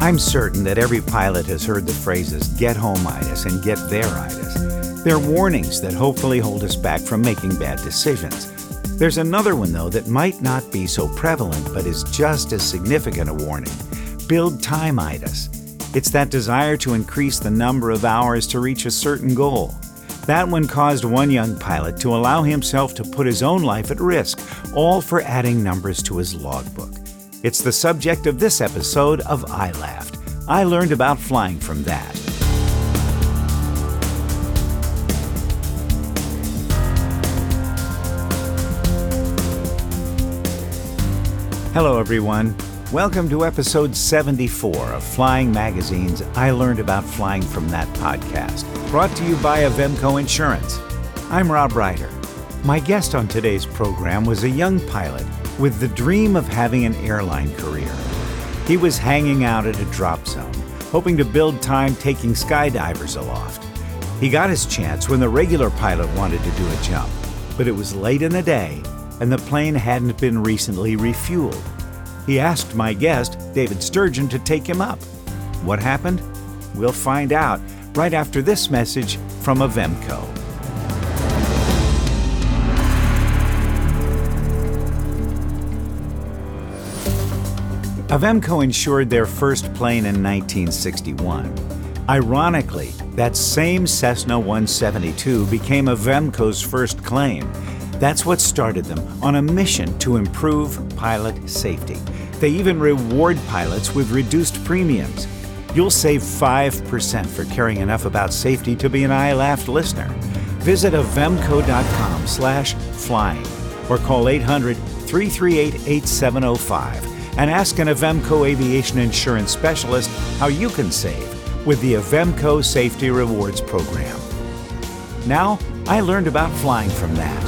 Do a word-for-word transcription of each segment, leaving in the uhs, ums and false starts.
I'm certain that every pilot has heard the phrases get home-itis and get there-itis. They're warnings that hopefully hold us back from making bad decisions. There's another one, though, that might not be so prevalent but is just as significant a warning. Build time-itis. It's that desire to increase the number of hours to reach a certain goal. That one caused one young pilot to allow himself to put his own life at risk, all for adding numbers to his logbook. It's the subject of this episode of I Laughed. I learned about flying from that. Hello, everyone. Welcome to episode seventy-four of Flying Magazine's I Learned About Flying From That podcast, brought to you by Avemco Insurance. I'm Rob Ryder. My guest on today's program was a young pilot with the dream of having an airline career. He was hanging out at a drop zone, hoping to build time taking skydivers aloft. He got his chance when the regular pilot wanted to do a jump, but it was late in the day, and the plane hadn't been recently refueled. He asked my guest, David Sturgeon, to take him up. What happened? We'll find out right after this message from Avemco. Avemco insured their first plane in nineteen sixty-one. Ironically, that same Cessna one seventy-two became Avemco's first claim. That's what started them on a mission to improve pilot safety. They even reward pilots with reduced premiums. You'll save five percent for caring enough about safety to be an I Laughed listener. Visit avemco.com slash flying or call eight hundred, three three eight, eight seven zero five and ask an Avemco aviation insurance specialist how you can save with the Avemco Safety Rewards program. Now, I learned about flying from that.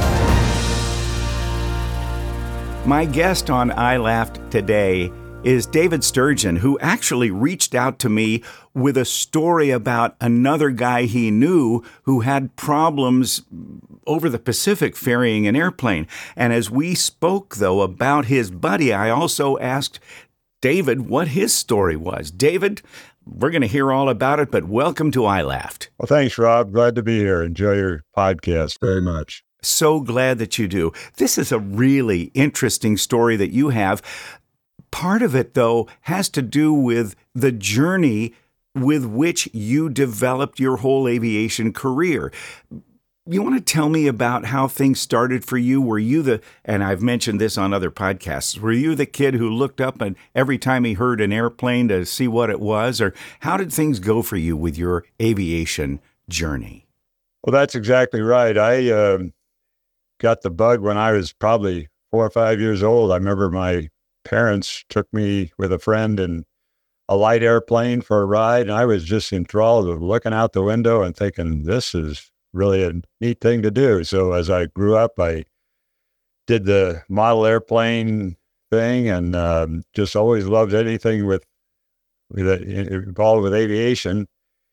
My guest on I Laughed today is David Sturgeon, who actually reached out to me with a story about another guy he knew who had problems over the Pacific ferrying an airplane. And as we spoke, though, about his buddy, I also asked David what his story was. David, we're going to hear all about it, but welcome to I Laughed. Well, thanks, Rob. Glad to be here. Enjoy your podcast very much. So glad that you do. This is a really interesting story that you have. Part of it, though, has to do with the journey with which you developed your whole aviation career. You want to tell me about how things started for you? Were you the, and I've mentioned this on other podcasts, were you the kid who looked up and every time he heard an airplane to see what it was? Or how did things go for you with your aviation journey? Well, that's exactly right. I uh, got the bug when I was probably four or five years old. I remember my parents took me with a friend in a light airplane for a ride, and I was just enthralled with looking out the window and thinking, this is really a neat thing to do. So as I grew up, I did the model airplane thing and um, just always loved anything with, with it, involved with aviation.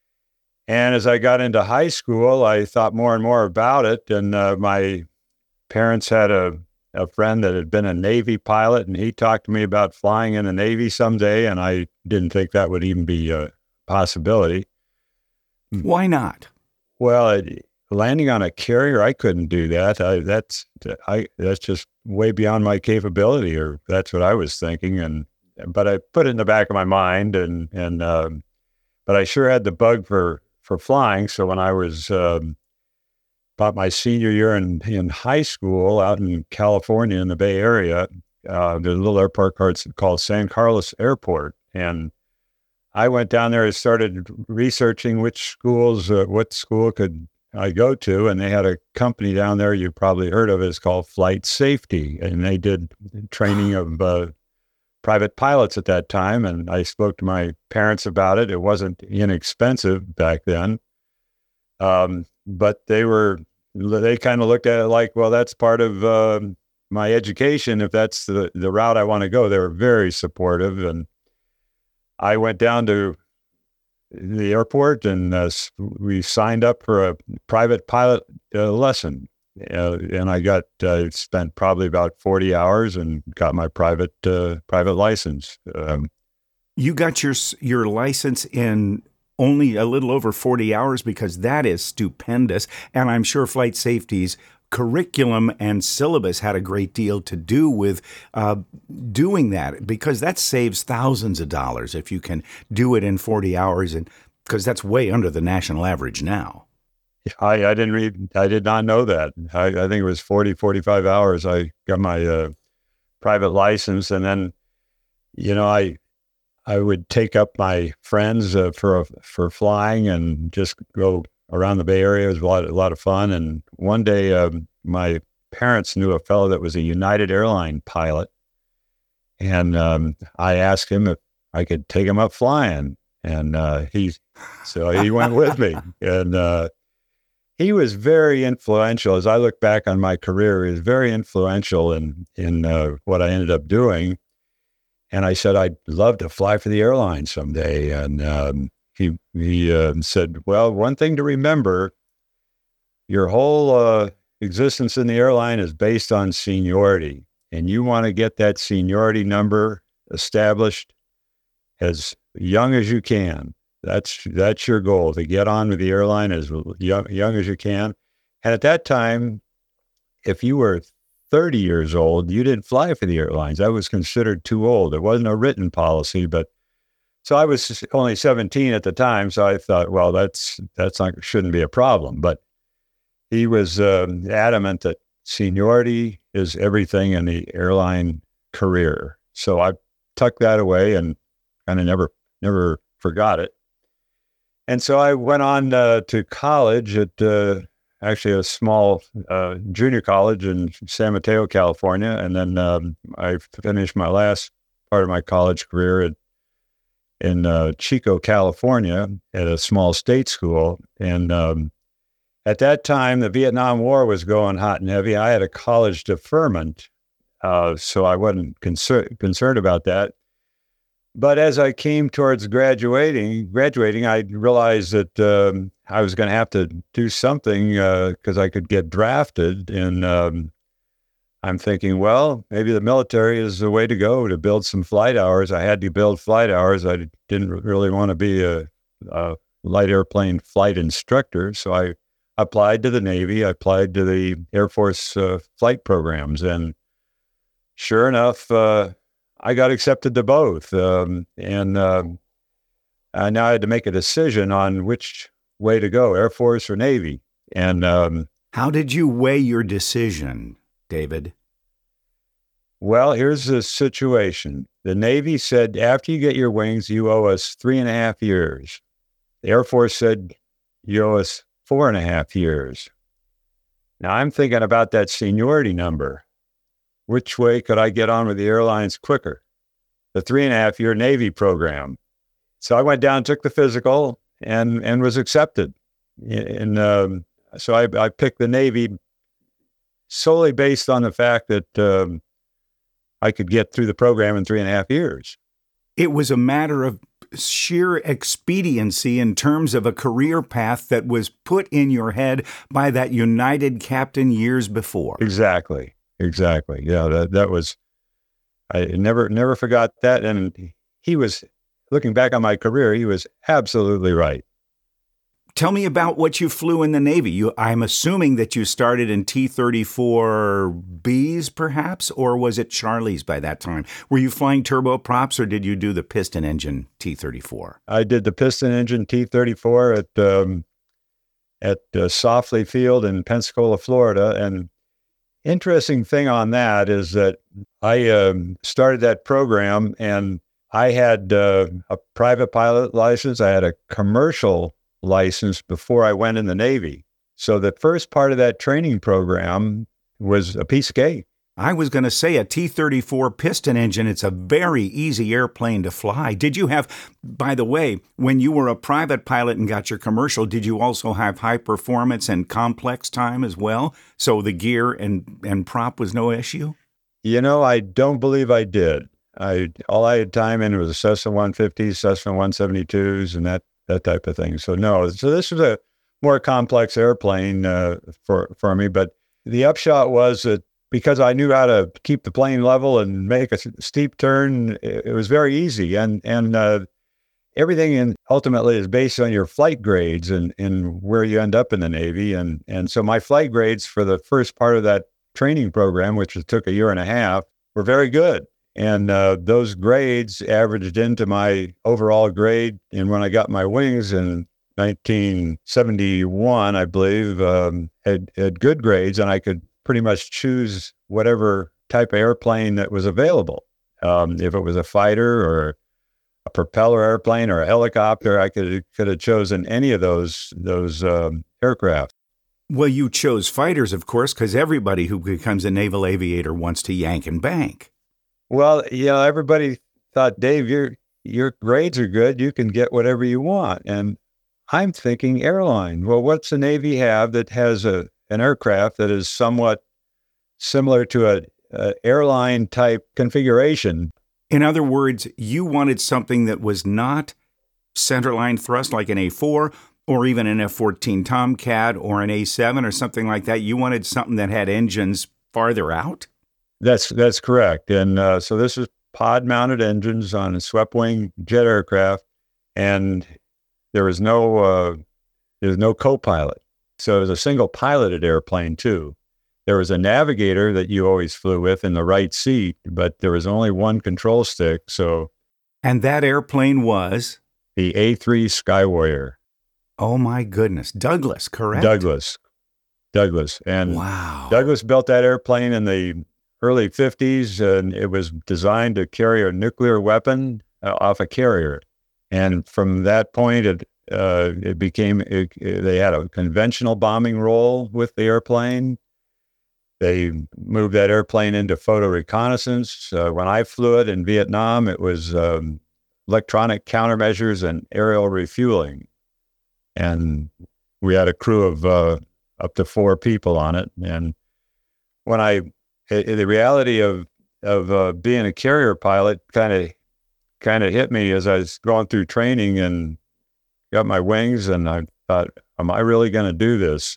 And as I got into high school, I thought more and more about it, and uh, my parents had a a friend that had been a Navy pilot, and he talked to me about flying in the Navy someday, and I didn't think that would even be a possibility. Why not? Well, it, landing on a carrier, I couldn't do that. I, that's I that's just way beyond my capability, or that's what I was thinking. And but I put it in the back of my mind, and and um, but I sure had the bug for for flying. So when I was um, about my senior year in, in high school out in California in the Bay Area, uh, there's a little airport called San Carlos Airport. And I went down there and started researching which schools, uh, what school could I go to. And they had a company down there you probably heard of. It's called Flight Safety. And they did training of uh, private pilots at that time. And I spoke to my parents about it. It wasn't inexpensive back then. Um, but they were, they kind of looked at it like, well, that's part of uh, my education. If that's the, the route I want to go, they were very supportive. And I went down to the airport and uh, we signed up for a private pilot uh, lesson. Uh, and I got, uh, spent probably about forty hours and got my private, uh, private license. Um, You got your your license in only a little over forty hours, because that is stupendous. And I'm sure Flight Safety's curriculum and syllabus had a great deal to do with uh, doing that, because that saves thousands of dollars if you can do it in forty hours, and because that's way under the national average now. I, I didn't read, I did not know that. I, I think it was forty, forty-five hours. I got my uh, private license, and then, you know, I I would take up my friends uh, for for flying and just go around the Bay Area. It was a lot, a lot of fun. And one day, um, my parents knew a fellow that was a United Airline pilot, and um, I asked him if I could take him up flying, and uh, he so he went with me, and uh, he was very influential. As I look back on my career, he was very influential in in uh, what I ended up doing. And I said, I'd love to fly for the airline someday. And um, he he uh, said, well, one thing to remember, your whole uh, existence in the airline is based on seniority. And you want to get that seniority number established as young as you can. That's that's your goal, to get on with the airline as young, young as you can. And at that time, if you were thirty years old, you didn't fly for the airlines. That was considered too old. It wasn't a written policy, but so I was only seventeen at the time. So I thought, well, that's, that's not, shouldn't be a problem. But he was um, adamant that seniority is everything in the airline career. So I tucked that away and kind of never, never forgot it. And so I went on uh, to college at, uh, actually a small uh, junior college in San Mateo, California. And then um, I finished my last part of my college career at, in uh, Chico, California, at a small state school. And um, at that time, the Vietnam War was going hot and heavy. I had a college deferment, uh, so I wasn't concer- concerned about that. But as I came towards graduating, graduating, I realized that um, I was going to have to do something because uh, I could get drafted. And um, I'm thinking, well, maybe the military is the way to go to build some flight hours. I had to build flight hours. I didn't really want to be a, a light airplane flight instructor. So I applied to the Navy. I applied to the Air Force uh, flight programs. And sure enough, uh, I got accepted to both. Um, and uh, I now had to make a decision on which way to go, Air Force or Navy. And um, how did you weigh your decision, David? Well, here's the situation. The Navy said, after you get your wings, you owe us three and a half years. The Air Force said, you owe us four and a half years. Now I'm thinking about that seniority number. Which way could I get on with the airlines quicker? The three and a half year Navy program. So I went down, took the physical, and and was accepted. And um, so I, I picked the Navy solely based on the fact that um, I could get through the program in three and a half years. It was a matter of sheer expediency in terms of a career path that was put in your head by that United captain years before. Exactly. Exactly. Yeah, that that was, I never never forgot that. And he was, looking back on my career, he was absolutely right. Tell me about what you flew in the Navy. You, I'm assuming that you started in T thirty-four Bs, perhaps, or was it Charlies by that time? Were you flying turboprops, or did you do the piston engine T thirty-four? I did the piston engine T thirty-four at um, at uh, Softly Field in Pensacola, Florida. And interesting thing on that is that I um, started that program, and I had uh, a private pilot license. I had a commercial license before I went in the Navy. So the first part of that training program was a piece of cake. I was going to say a T thirty-four piston engine, it's a very easy airplane to fly. Did you have, by the way, when you were a private pilot and got your commercial, did you also have high performance and complex time as well? So the gear and, and prop was no issue? You know, I don't believe I did. I all I had time in was a Cessna one fifties, Cessna one seventy-twos, and that that type of thing. So no, so this was a more complex airplane uh, for for me. But the upshot was that because I knew how to keep the plane level and make a steep turn, it, it was very easy. And and uh, everything in, ultimately is based on your flight grades and, and where you end up in the Navy. And and so my flight grades for the first part of that training program, which took a year and a half, were very good. And uh, those grades averaged into my overall grade. And when I got my wings in nineteen seventy-one, I believe, um, had, had good grades, and I could pretty much choose whatever type of airplane that was available. Um, if it was a fighter or a propeller airplane or a helicopter, I could could have chosen any of those those um, aircraft. Well, you chose fighters, of course, because everybody who becomes a naval aviator wants to yank and bank. Well, you know, everybody thought, Dave, your your grades are good. You can get whatever you want. And I'm thinking airline. Well, what's the Navy have that has a an aircraft that is somewhat similar to a, a airline type configuration? In other words, you wanted something that was not centerline thrust like an A four or even an F fourteen Tomcat or an A seven or something like that. You wanted something that had engines farther out? That's that's correct. And uh, so this is pod-mounted engines on a swept-wing jet aircraft, and there was no uh, there was no co-pilot. So it was a single piloted airplane too. There was a navigator that you always flew with in the right seat, but there was only one control stick. So, and that airplane was the A three Skywarrior. Oh my goodness, Douglas, correct? Douglas, Douglas, and wow. Douglas built that airplane in the early fifties, and it was designed to carry a nuclear weapon uh, off a carrier. And from that point, it uh, it became, it, it, they had a conventional bombing role with the airplane. They moved that airplane into photo reconnaissance. Uh, when I flew it in Vietnam, it was um, electronic countermeasures and aerial refueling. And we had a crew of uh, up to four people on it. And when I, it, the reality of of uh, being a carrier pilot kind of kind of hit me as I was going through training and got my wings, and I thought, am I really going to do this?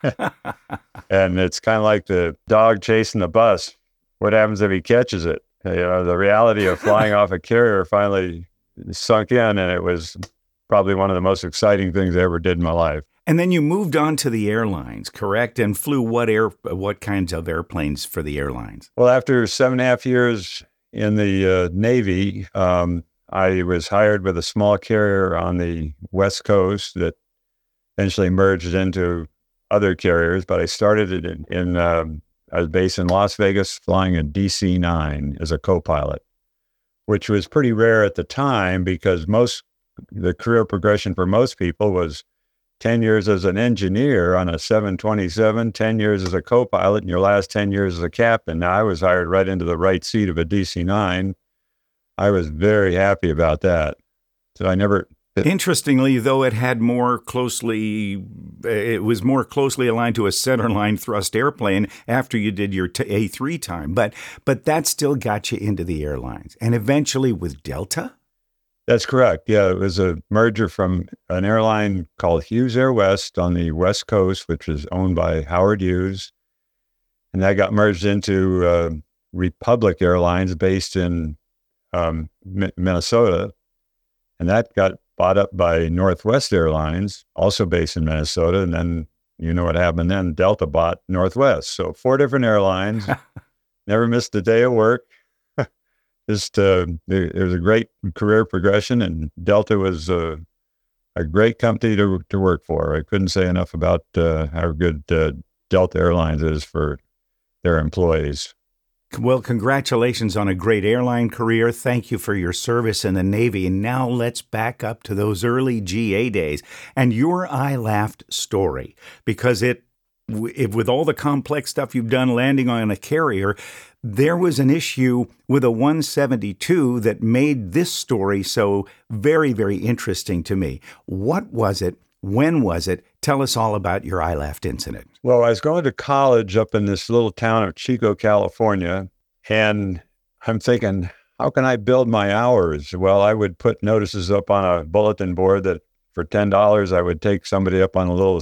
And it's kind of like the dog chasing the bus. What happens if he catches it? You know, the reality of flying off a carrier finally sunk in, and it was probably one of the most exciting things I ever did in my life. And then you moved on to the airlines, correct? And flew what air, what kinds of airplanes for the airlines? Well, after seven and a half years in the uh, Navy, um, I was hired with a small carrier on the West Coast that eventually merged into other carriers. But I started it in, in um, I was based in Las Vegas, flying a D C nine as a co-pilot, which was pretty rare at the time because most the career progression for most people was ten years as an engineer on a seven twenty-seven, ten years as a co-pilot, and your last ten years as a captain. Now, I was hired right into the right seat of a D C nine. I was very happy about that. So I never... It, Interestingly, though, it had more closely, it was more closely aligned to a centerline thrust airplane after you did your t- A three time. But, but that still got you into the airlines. And eventually with Delta? That's correct. Yeah, it was a merger from an airline called Hughes Air West on the West Coast, which was owned by Howard Hughes. And that got merged into uh, Republic Airlines based in um, M- Minnesota. And that got bought up by Northwest Airlines, also based in Minnesota. And then, you know what happened then? Delta bought Northwest. So four different airlines, never missed a day of work. Just uh, there, there was a great career progression, and Delta was uh, a great company to to work for. I couldn't say enough about uh, how good uh, Delta Airlines is for their employees. Well, congratulations on a great airline career. Thank you for your service in the Navy. And now let's back up to those early G A days and your I Laughed story, because it, if, with all the complex stuff you've done landing on a carrier, there was an issue with a one seventy-two that made this story so very, very interesting to me. What was it? When was it? Tell us all about your I Laughed incident. Well, I was going to college up in this little town of Chico, California, and I'm thinking, how can I build my hours? Well, I would put notices up on a bulletin board that for ten dollars, I would take somebody up on a little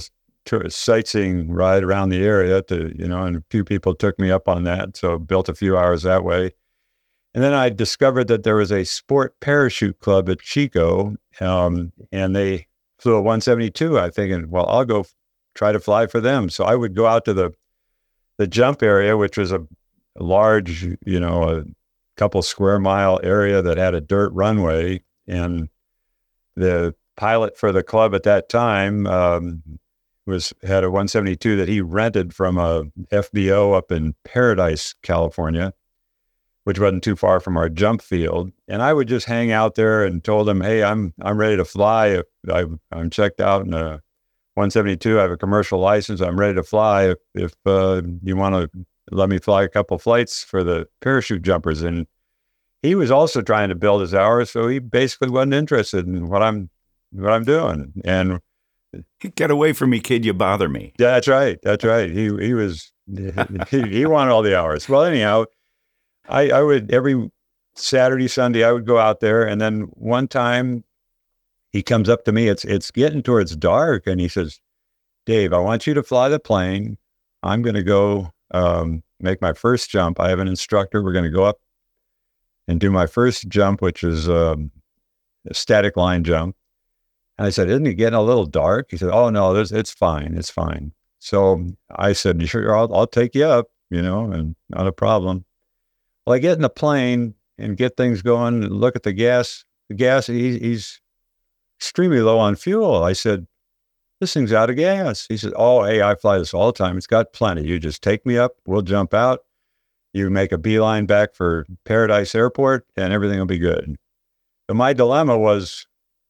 tour, sightseeing ride around the area to, you know, and a few people took me up on that. So built a few hours that way. And then I discovered that there was a sport parachute club at Chico, um, and they flew a one seventy-two. I thinking, well, I'll go f- try to fly for them. So I would go out to the the jump area, which was a, a large, you know, a couple square mile area that had a dirt runway. And the pilot for the club at that time um, was had a one seventy-two that he rented from a F B O up in Paradise, California, which wasn't too far from our jump field. And I would just hang out there and told him, hey, I'm I'm ready to fly. I, I'm checked out in a one seventy-two. I have a commercial license. I'm ready to fly. If, if uh, you want to let me fly a couple flights for the parachute jumpers. And he was also trying to build his hours, so he basically wasn't interested in what I'm what I'm doing. And get away from me, kid, you bother me. That's right. That's right. He he was he, he wanted all the hours. Well, anyhow, I, I would, every Saturday, Sunday, I would go out there. And then one time he comes up to me, it's, it's getting towards dark. And he says, Dave, I want you to fly the plane. I'm going to go um, make my first jump. I have an instructor. We're going to go up and do my first jump, which is um, a static line jump. And I said, isn't it getting a little dark? He said, oh no, there's, it's fine. It's fine. So I said, sure, I'll, I'll take you up, you know, and not a problem. Well, I get in the plane and get things going and look at the gas. The gas, he, he's extremely low on fuel. I said, this thing's out of gas. He said, oh, hey, I fly this all the time. It's got plenty. You just take me up. We'll jump out. You make a beeline back for Paradise Airport and everything will be good. So my dilemma was,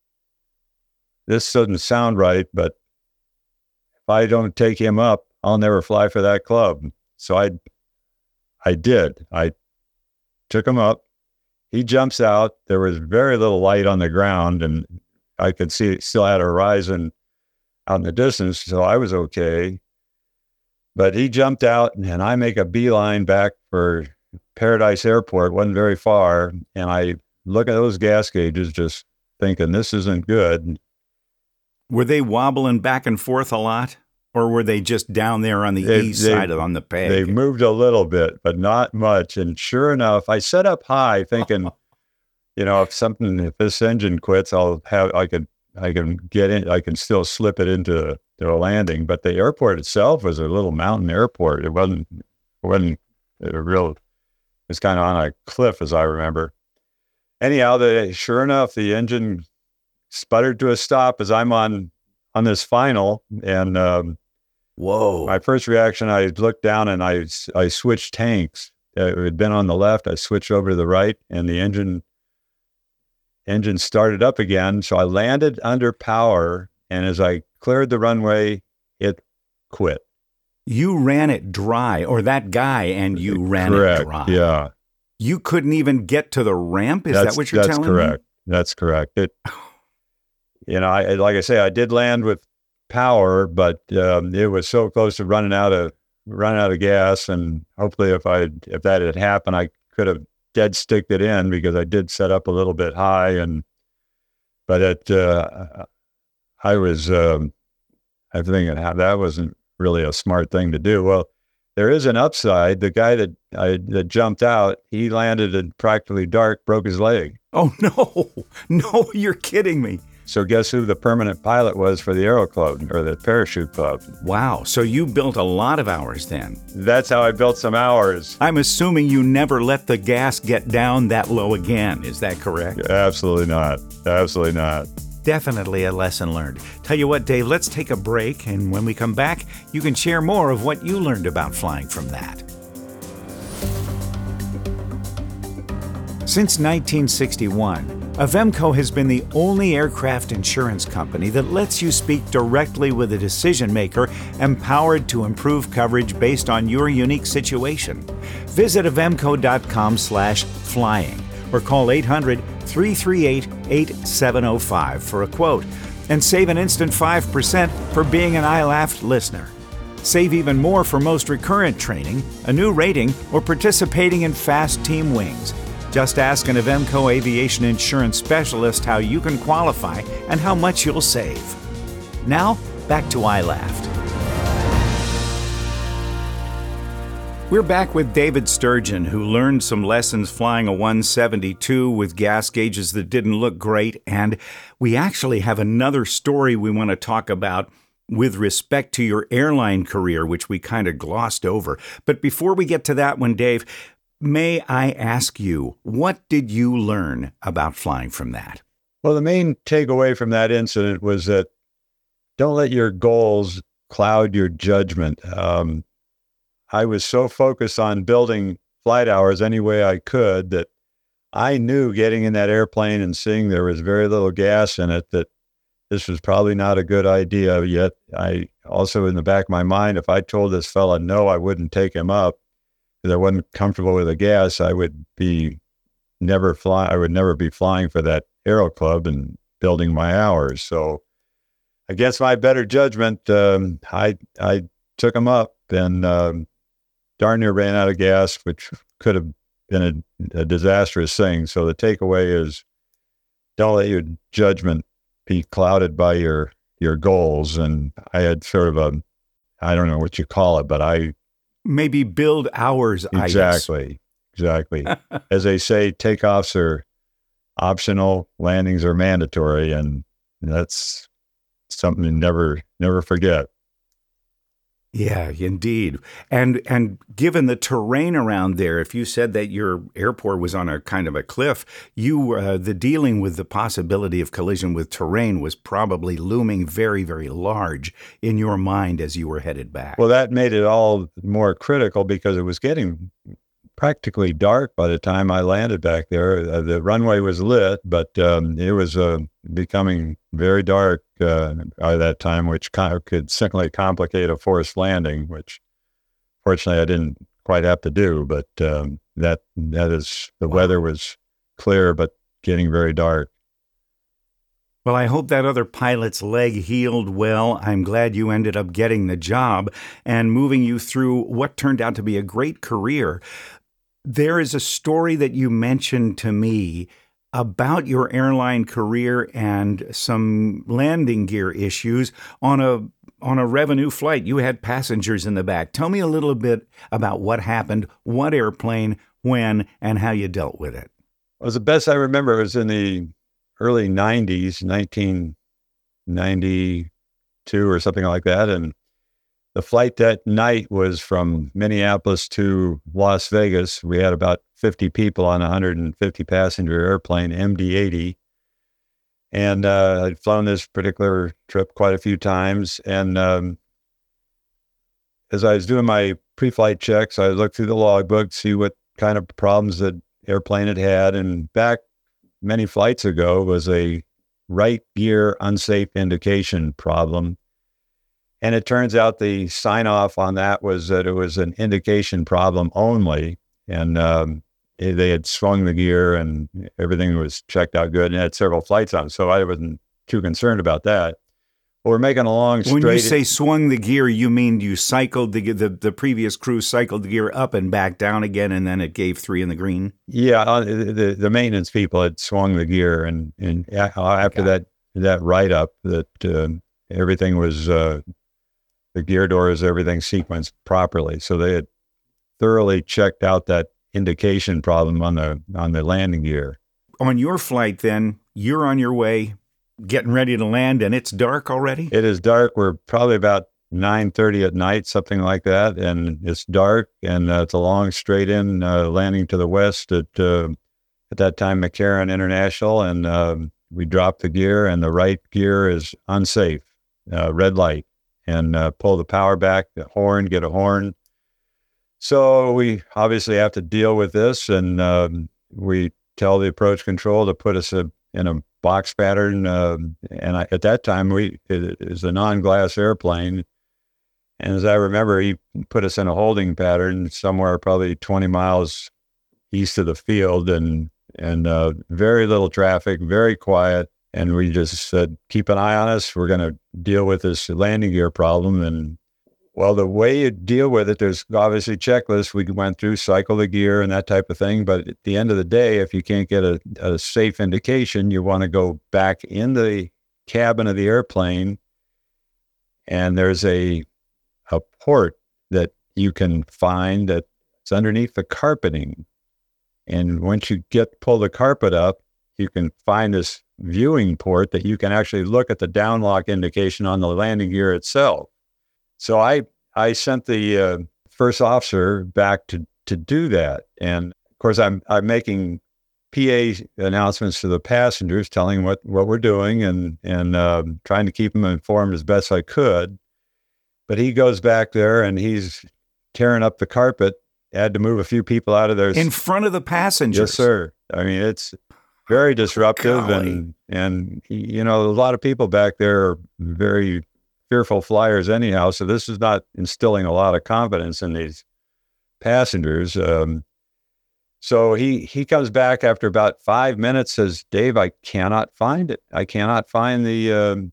this doesn't sound right, but if I don't take him up, I'll never fly for that club. So I, I did. I took him up. He jumps out. There was very little light on the ground, and I could see it still had a horizon out in the distance, so I was okay. But he jumped out, and I make a beeline back for Paradise Airport. It wasn't very far, and I look at those gas gauges just thinking, this isn't good. Were they wobbling back and forth a lot? Or were they just down there on the they, east they, side of, on the peg? They moved a little bit, but not much. And sure enough, I set up high thinking, you know, if something, if this engine quits, I'll have, I could, I can get in, I can still slip it into to a landing. But the airport itself was a little mountain airport. It wasn't, it wasn't a real, it was kind of on a cliff, as I remember. Anyhow, the, sure enough, the engine sputtered to a stop as I'm on, on this final. And, um, whoa. My first reaction, I looked down and I, I switched tanks. It had been on the left. I switched over to the right, and the engine engine started up again. So I landed under power, and as I cleared the runway, it quit. You ran it dry, or that guy and you ran Correct. it dry. Yeah. You couldn't even get to the ramp? Is that's, that what you're that's telling correct. me? That's correct. It, you know, I, like I say, I did land with power, but um, it was so close to running out of running out of gas, and hopefully, if I if that had happened, I could have dead sticked it in because I did set up a little bit high, and but it uh, I was um, I think that wasn't really a smart thing to do. Well, there is an upside. The guy that I that jumped out, he landed in practically dark, broke his leg. Oh no, no, you're kidding me. So guess who the permanent pilot was for the Aero Club, or the Parachute Club? Wow. So you built a lot of hours then. That's how I built some hours. I'm assuming you never let the gas get down that low again. Is that correct? Absolutely not. Absolutely not. Definitely a lesson learned. Tell you what, Dave, let's take a break, and when we come back, you can share more of what you learned about flying from that. Since nineteen sixty-one, Avemco has been the only aircraft insurance company that lets you speak directly with a decision maker empowered to improve coverage based on your unique situation. Visit avemco.com slash flying or call eight hundred, three three eight, eight seven zero five for a quote and save an instant five percent for being an I Laughed listener. Save even more for most recurrent training, a new rating, or participating in fast team wings. Just ask an Avemco Aviation Insurance Specialist how you can qualify and how much you'll save. Now, back to I Laughed. We're back with David Sturgeon, who learned some lessons flying a one seventy-two with gas gauges that didn't look great. And we actually have another story we want to talk about with respect to your airline career, which we kind of glossed over. But before we get to that one, Dave, may I ask you, what did you learn about flying from that? Well, the main takeaway from that incident was that don't let your goals cloud your judgment. Um, I was so focused on building flight hours any way I could that I knew getting in that airplane and seeing there was very little gas in it, that this was probably not a good idea. Yet I also, in the back of my mind, if I told this fella no, I wouldn't take him up because I wasn't comfortable with the gas, I would be never fly. I would never be flying for that Aero Club and building my hours. So against my better judgment, um, I I took him up and um, darn near ran out of gas, which could have been a, a disastrous thing. So the takeaway is don't let your judgment be clouded by your, your goals. And I had sort of a, I don't know what you call it, but I... Maybe build hours. Exactly. Exactly. As they say, takeoffs are optional, landings are mandatory. And that's something to never, never forget. Yeah, indeed. And and given the terrain around there, if you said that your airport was on a kind of a cliff, you uh, the dealing with the possibility of collision with terrain was probably looming very, very large in your mind as you were headed back. Well, that made it all more critical because it was getting practically dark by the time I landed back there. Uh, the runway was lit, but um, it was uh, becoming very dark uh, by that time, which kind of could certainly complicate a forced landing, which fortunately I didn't quite have to do. But um, that that is, the wow. weather was clear, but getting very dark. Well, I hope that other pilot's leg healed well. I'm glad you ended up getting the job and moving you through what turned out to be a great career. There is a story that you mentioned to me about your airline career and some landing gear issues on a on a revenue flight. You had passengers in the back. Tell me a little bit about what happened, what airplane, when, and how you dealt with it. Well, the best I remember was in the early nineties, nineteen ninety-two or something like that, and the flight that night was from Minneapolis to Las Vegas. We had about fifty people on a one hundred fifty passenger airplane, M D eighty. And uh, I'd flown this particular trip quite a few times. And um, as I was doing my pre-flight checks, I looked through the logbook, see what kind of problems the airplane had had. And back many flights ago was a right gear unsafe indication problem. And it turns out the sign off on that was that it was an indication problem only. And um, they had swung the gear and everything was checked out good and had several flights on. So I wasn't too concerned about that. But we're making a long straight... When you say swung the gear, you mean you cycled the, the the previous crew cycled the gear up and back down again, and then it gave three in the green? Yeah, uh, the the maintenance people had swung the gear, and, and after that, that write-up, that uh, everything was... Uh, the gear doors, everything sequenced properly. So they had thoroughly checked out that indication problem on the on the landing gear. On your flight then, you're on your way, getting ready to land, and it's dark already? It is dark. We're probably about nine thirty at night, something like that, and it's dark, and uh, it's a long straight-in uh, landing to the west at, uh, at that time, McCarran International, and uh, we dropped the gear, and the right gear is unsafe, uh, red light. And uh, pull the power back, the horn, get a horn. So we obviously have to deal with this, and um, we tell the approach control to put us a, in a box pattern. Uh, and I, at that time, we it, it was a non-glass airplane. And as I remember, he put us in a holding pattern somewhere probably twenty miles east of the field, and and uh, very little traffic, very quiet. And we just said, keep an eye on us. We're going to deal with this landing gear problem. And well, the way you deal with it, there's obviously checklists we went through, cycle the gear and that type of thing. But at the end of the day, if you can't get a, a safe indication, you want to go back in the cabin of the airplane. And there's a, a port that you can find that It's underneath the carpeting. And once you get pull the carpet up, you can find this viewing port that you can actually look at the downlock indication on the landing gear itself. So I I sent the uh, first officer back to to do that. And of course, I'm I'm making P A announcements to the passengers, telling what, what we're doing and and uh, trying to keep them informed as best I could. But he goes back there and he's tearing up the carpet. Had to move a few people out of there in front of the passengers. Yes, sir. I mean, it's very disruptive, Golly. and and you know, a lot of people back there are very fearful flyers anyhow. So this is not instilling a lot of confidence in these passengers. Um, so he he comes back after about five minutes, says, "Dave, I cannot find it. I cannot find the um,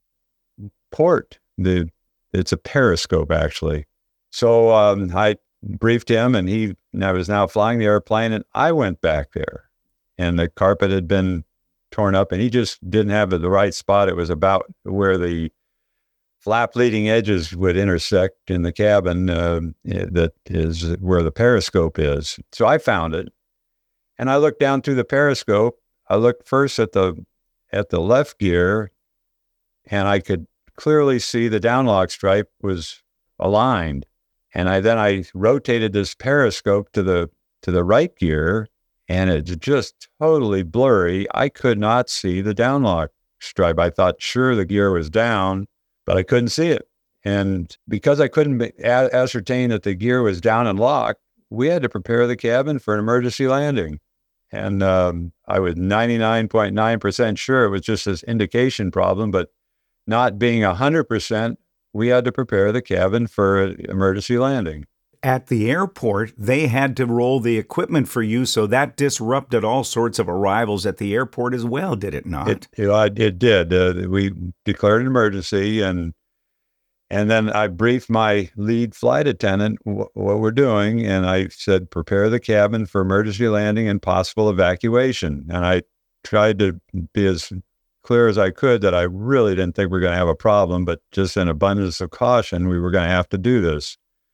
port. The it's a periscope, actually." So um, I briefed him, and he I was now flying the airplane, and I went back there, and the carpet had been torn up, and he just didn't have the right spot. It was about where the flap leading edges would intersect in the cabin. Uh, that is where the periscope is. So I found it, and I looked down through the periscope. I looked first at the at the left gear, and I could clearly see the downlock stripe was aligned. And I then I rotated this periscope to the to the right gear, and it's just totally blurry. I could not see the downlock stripe. I thought sure the gear was down, but I couldn't see it. And because I couldn't a- ascertain that the gear was down and locked, we had to prepare the cabin for an emergency landing. And um, I was ninety-nine point nine percent sure it was just this indication problem, but not being one hundred percent, we had to prepare the cabin for an emergency landing. At the airport, they had to roll the equipment for you, so that disrupted all sorts of arrivals at the airport as well, did it not? It it, it did. Uh, we declared an emergency, and and then I briefed my lead flight attendant wh- what we're doing, and I said, prepare the cabin for emergency landing and possible evacuation. And I tried to be as clear as I could that I really didn't think we were going to have a problem, but just in abundance of caution, we were going to have to do this.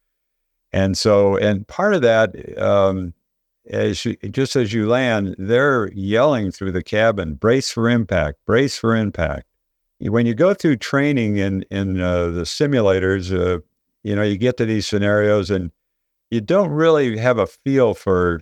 And so, and part of that, um, as you, just as you land, they're yelling through the cabin, brace for impact, brace for impact. When you go through training in, in uh, the simulators, uh, you know, you get to these scenarios and you don't really have a feel for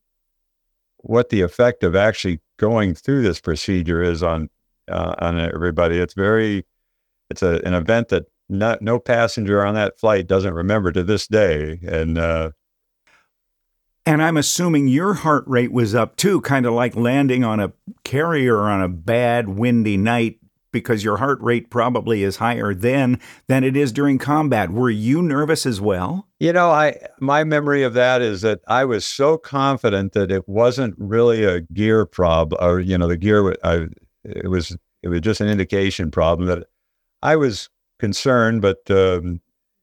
what the effect of actually going through this procedure is on Uh, on everybody. It's very, it's a, an event that not, no passenger on that flight doesn't remember to this day. And, uh, and I'm assuming your heart rate was up too, kind of like landing on a carrier on a bad windy night, because your heart rate probably is higher then than it is during combat. Were you nervous as well? You know, I, my memory of that is that I was so confident that it wasn't really a gear problem, or, you know, the gear, I, It was it was just an indication problem that I was concerned, but um,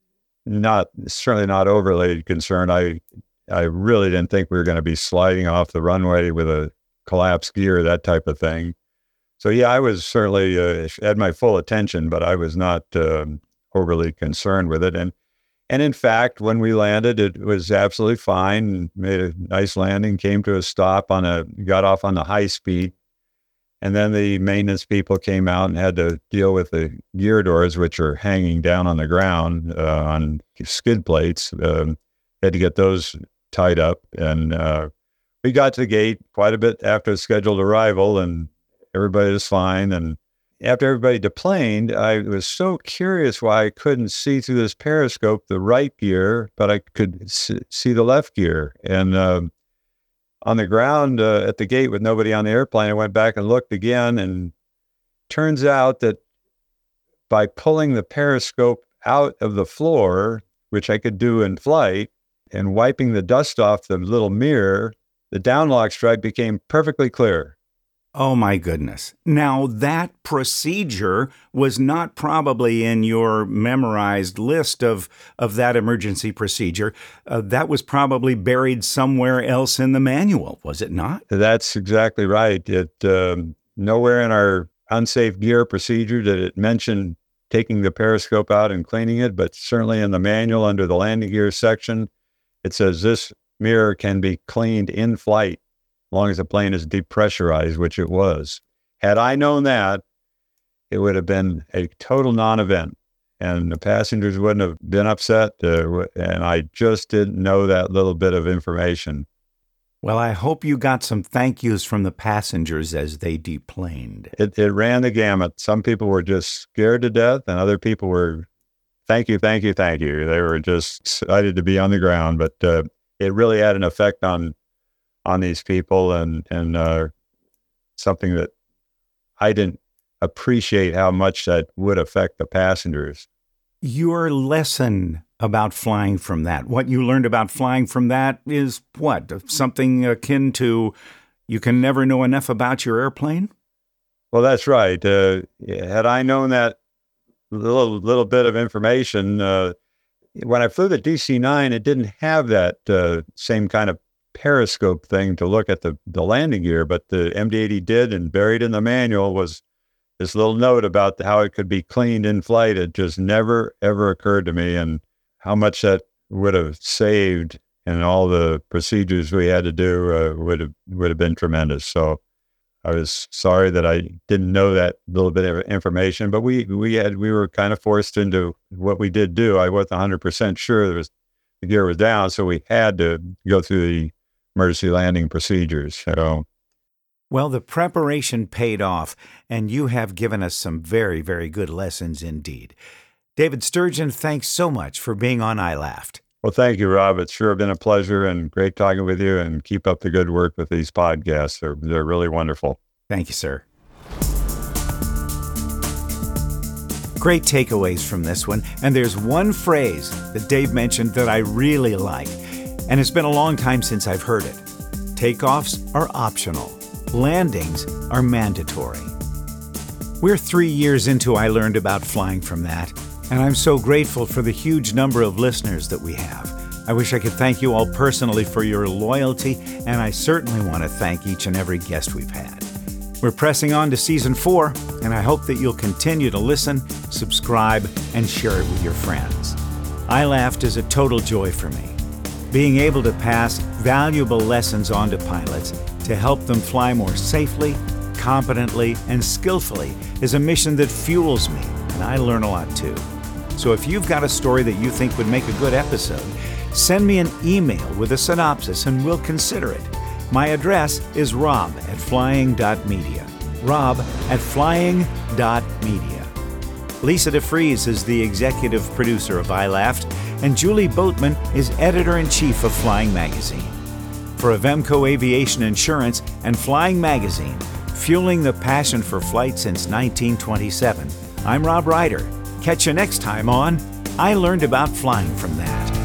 not certainly not overly concerned. I I really didn't think we were going to be sliding off the runway with a collapsed gear, that type of thing. So yeah, I was certainly uh, had my full attention, but I was not um, overly concerned with it. And and in fact, when we landed, it was absolutely fine. Made a nice landing, came to a stop on a got off on the high speed. And then the maintenance people came out and had to deal with the gear doors, which are hanging down on the ground uh, on skid plates. Um, had to get those tied up. And uh, we got to the gate quite a bit after scheduled arrival, and everybody was fine. And after everybody deplaned, I was so curious why I couldn't see through this periscope the right gear, but I could see the left gear. And uh, on the ground uh, at the gate with nobody on the airplane, I went back and looked again, and turns out that by pulling the periscope out of the floor, which I could do in flight, and wiping the dust off the little mirror, the downlock stripe became perfectly clear. Oh, my goodness. Now, that procedure was not probably in your memorized list of, of that emergency procedure. Uh, that was probably buried somewhere else in the manual, was it not? That's exactly right. It um, nowhere in our unsafe gear procedure did it mention taking the periscope out and cleaning it, but certainly in the manual under the landing gear section, it says this mirror can be cleaned in flight as long as the plane is depressurized, which it was. Had I known that, it would have been a total non-event, and the passengers wouldn't have been upset, uh, and I just didn't know that little bit of information. Well, I hope you got some thank yous from the passengers as they deplaned. It, it ran the gamut. Some people were just scared to death, and other people were, thank you, thank you, thank you. They were just excited to be on the ground, but uh, it really had an effect on on these people, and, and uh, something that I didn't appreciate how much that would affect the passengers. Your lesson about flying from that, what you learned about flying from that is what? Something akin to you can never know enough about your airplane? Well, that's right. Uh, had I known that little little bit of information, uh, when I flew the D C nine, it didn't have that uh, same kind of periscope thing to look at the, the landing gear, but the M D eighty did, and buried in the manual was this little note about how it could be cleaned in flight. It just never, ever occurred to me, and how much that would have saved and all the procedures we had to do uh, would have would have been tremendous. So I was sorry that I didn't know that little bit of information, but we we had we were kind of forced into what we did do. I wasn't one hundred percent sure there was, the gear was down, so we had to go through the emergency landing procedures. So. Well, the preparation paid off, and you have given us some very, very good lessons indeed. David Sturgeon, thanks so much for being on I Laughed. Well, thank you, Rob. It's sure been a pleasure and great talking with you, and keep up the good work with these podcasts. They're, they're really wonderful. Thank you, sir. Great takeaways from this one, and there's one phrase that Dave mentioned that I really like, and it's been a long time since I've heard it. Takeoffs are optional. Landings are mandatory. We're three years into I Learned About Flying from That, and I'm so grateful for the huge number of listeners that we have. I wish I could thank you all personally for your loyalty, and I certainly want to thank each and every guest we've had. We're pressing on to season four, and I hope that you'll continue to listen, subscribe, and share it with your friends. I Laughed is a total joy for me. Being able to pass valuable lessons on to pilots to help them fly more safely, competently, and skillfully is a mission that fuels me, and I learn a lot too. So if you've got a story that you think would make a good episode, send me an email with a synopsis and we'll consider it. My address is rob at flying dot media. rob at flying dot media. Lisa DeFries is the executive producer of I Laughed, and Julie Boatman is editor-in-chief of Flying Magazine. For Avemco Aviation Insurance and Flying Magazine, fueling the passion for flight since nineteen twenty-seven, I'm Rob Ryder. Catch you next time on I Learned About Flying from That.